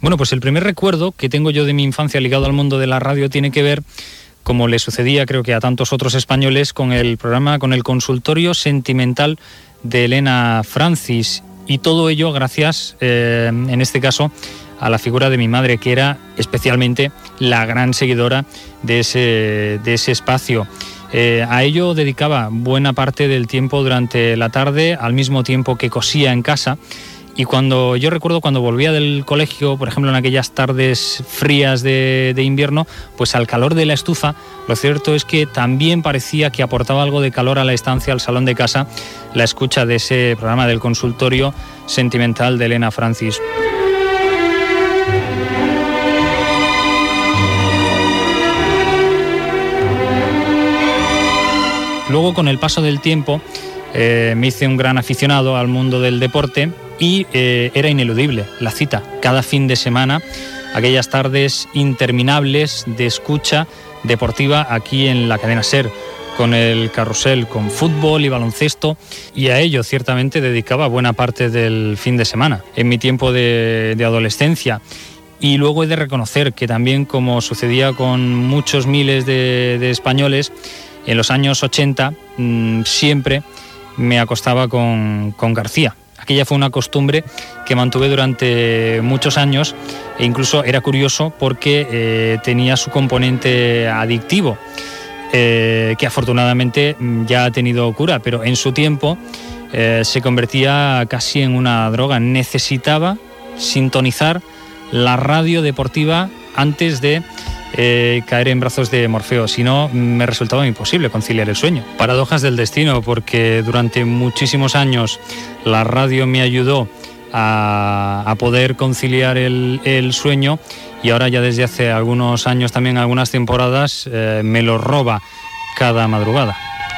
Bueno, pues el primer recuerdo que tengo yo de mi infancia ligado al mundo de la radio tiene que ver, como le sucedía creo que a tantos otros españoles, con el programa, con el consultorio sentimental de Elena Francis, y todo ello gracias, en este caso, a la figura de mi madre, que era especialmente la gran seguidora de ese espacio. A ello dedicaba buena parte del tiempo durante la tarde, al mismo tiempo que cosía en casa. Y yo recuerdo cuando volvía del colegio, por ejemplo en aquellas tardes frías de invierno, pues al calor de la estufa, lo cierto es que también parecía que aportaba algo de calor a la estancia, al salón de casa, la escucha de ese programa del consultorio sentimental de Elena Francis. Luego, con el paso del tiempo, me hice un gran aficionado al mundo del deporte y era ineludible la cita cada fin de semana, aquellas tardes interminables de escucha deportiva aquí en la cadena SER, con el carrusel, con fútbol y baloncesto, y a ello ciertamente dedicaba buena parte del fin de semana, en mi tiempo de adolescencia. Y luego he de reconocer que también, como sucedía con muchos miles de españoles, en los años 80 siempre me acostaba con García. Aquella fue una costumbre que mantuve durante muchos años, e incluso era curioso porque tenía su componente adictivo, que afortunadamente ya ha tenido cura, pero en su tiempo se convertía casi en una droga. Necesitaba sintonizar la radio deportiva antes de caer en brazos de Morfeo, si no me resultaba imposible conciliar el sueño. Paradojas del destino, porque durante muchísimos años la radio me ayudó a poder conciliar el sueño, y ahora ya desde hace algunos años, también algunas temporadas, me lo roba cada madrugada.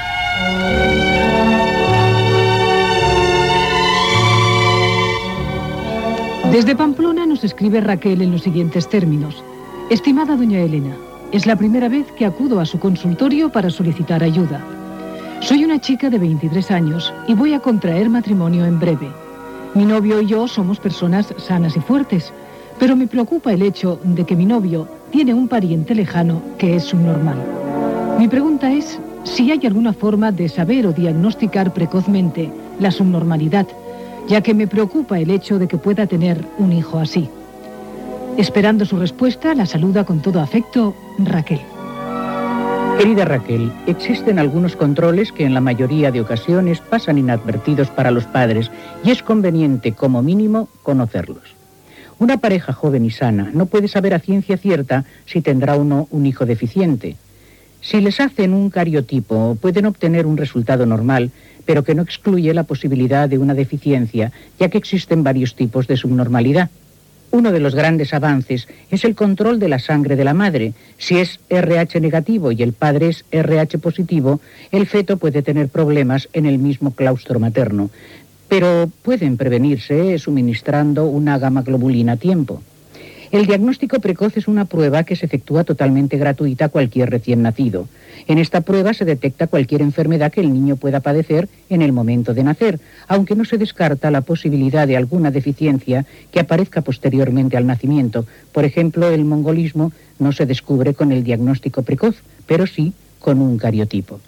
Desde Pamplona nos escribe Raquel en los siguientes términos. Estimada doña Elena, es la primera vez que acudo a su consultorio para solicitar ayuda. Soy una chica de 23 años y voy a contraer matrimonio en breve. Mi novio y yo somos personas sanas y fuertes, pero me preocupa el hecho de que mi novio tiene un pariente lejano que es subnormal. Mi pregunta es si hay alguna forma de saber o diagnosticar precozmente la subnormalidad, ya que me preocupa el hecho de que pueda tener un hijo así. Esperando su respuesta, la saluda con todo afecto Raquel. Querida Raquel, existen algunos controles que en la mayoría de ocasiones pasan inadvertidos para los padres y es conveniente, como mínimo, conocerlos. Una pareja joven y sana no puede saber a ciencia cierta si tendrá o no un hijo deficiente. Si les hacen un cariotipo, pueden obtener un resultado normal, pero que no excluye la posibilidad de una deficiencia, ya que existen varios tipos de subnormalidad. Uno de los grandes avances es el control de la sangre de la madre. Si es RH negativo y el padre es RH positivo, el feto puede tener problemas en el mismo claustro materno, pero pueden prevenirse suministrando una gamma-globulina a tiempo. El diagnóstico precoz es una prueba que se efectúa totalmente gratuita a cualquier recién nacido. En esta prueba se detecta cualquier enfermedad que el niño pueda padecer en el momento de nacer, aunque no se descarta la posibilidad de alguna deficiencia que aparezca posteriormente al nacimiento. Por ejemplo, el mongolismo no se descubre con el diagnóstico precoz, pero sí con un cariotipo.